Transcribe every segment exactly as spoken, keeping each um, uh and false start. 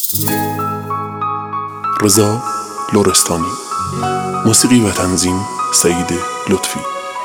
رضا لرستانی. موسیقی و تنظیم سعید لطفی.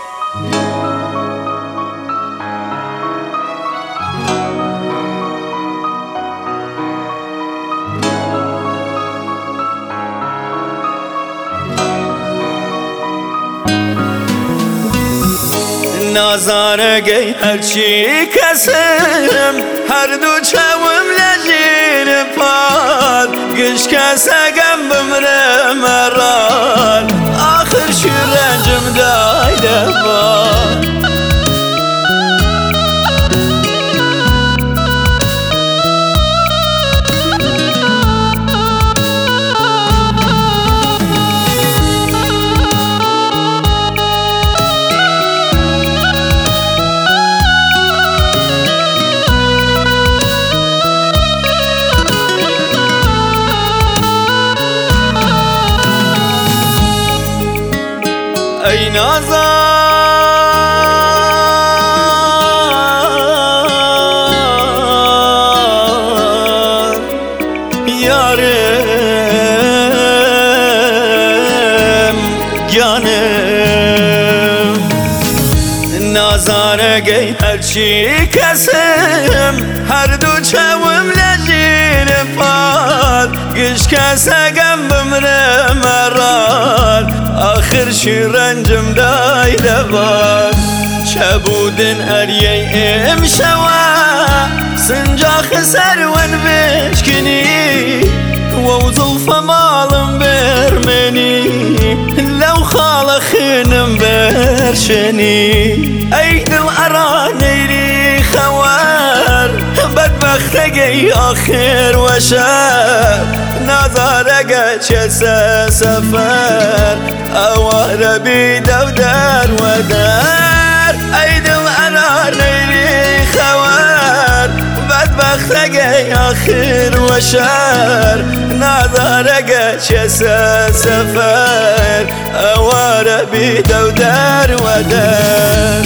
نازارگی هرچی کسم هر دو چاوم لجین پاد گش کسگم بمره مرال آخر شرنجم دایده باد ای نازار یارم گیانم نازارگی هرچی کسم هر دو چاوم لجین پاد گش کسگم بمره مرال آخر شرنجم دایده باد چه بودن اریه امشوا سنجاخ سرون بشکنی و زلف مالم برمنی لو خال خینم برشنی ای دل ارانیری خوار بدبختگی آخر و شب نظارگه چه سفر اوار بیدو در و در ای دل انار نیری خوار بدبختگه آخر و شر نظارگه چه سفر اوار بیدو در و در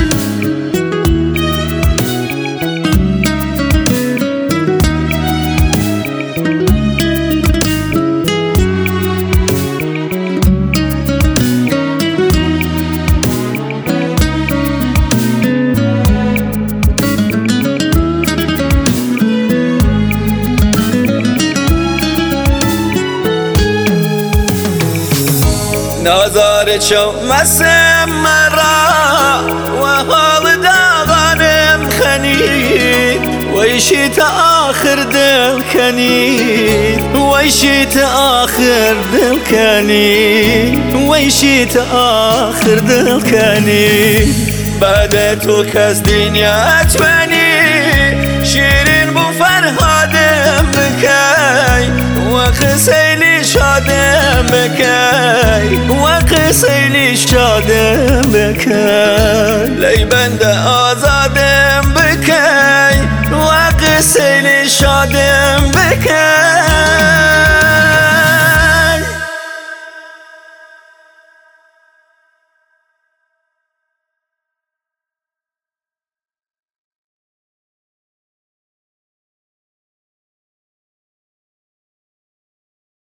نازار چو مسم مرا و حال داغانم خنید ویشیت آخر دل کنید ویشیت آخر دل کنید ویشیت آخر دل کنید بعد تو کس دنیات بنی شیرین بو فرهادم بکی و خسیلی شادم بکی و خسیلی شادم بکی لی بند آزادم بکی و خسیلی شادم بکی